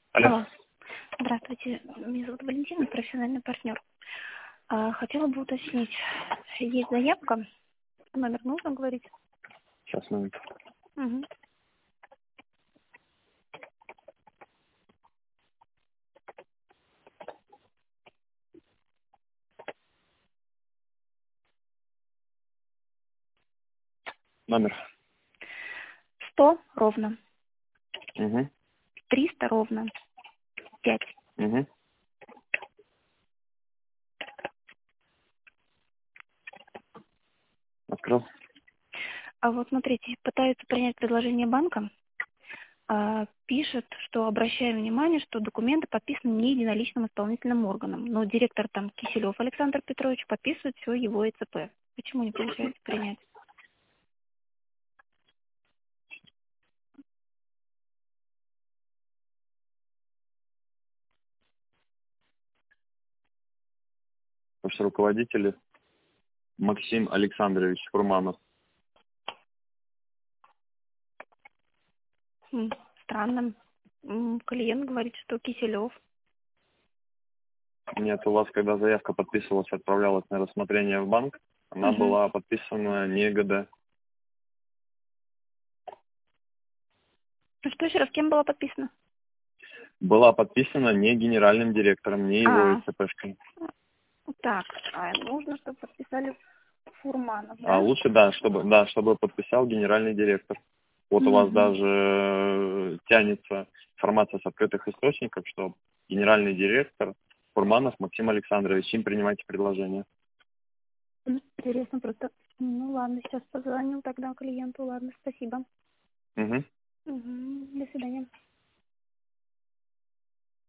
Алло. Алло. Здравствуйте. Меня зовут Валентина, профессиональный партнер. Хотела бы уточнить, есть заявка, номер нужно говорить? Сейчас, момент. Угу. Номер. 100 ровно, Угу. 300 ровно, 5. Угу. Открыл. А вот смотрите, пытаются принять предложение банка, пишет, что обращаю внимание, что документы подписаны не единоличным исполнительным органом, но директор там Киселев Александр Петрович подписывает все его ЭЦП. Почему не получается принять? Ваш руководитель Максим Александрович Фурманов. Странно. Клиент говорит, что Киселев. Нет, у вас, когда заявка подписывалась, отправлялась на рассмотрение в банк, она Угу. была подписана не ГД. Что еще раз, кем было подписано? Была подписана не генеральным директором, не его А, ЭЦПшкой. так, нужно, чтобы подписали Фурманов, А да? лучше, чтобы подписал генеральный директор. Вот у вас Угу. даже тянется информация с открытых источников, что генеральный директор Фурманов Максим Александрович, им принимайте предложение. Интересно просто. Ну ладно, сейчас позвоню тогда клиенту. Ладно, спасибо. Угу. Угу. До свидания.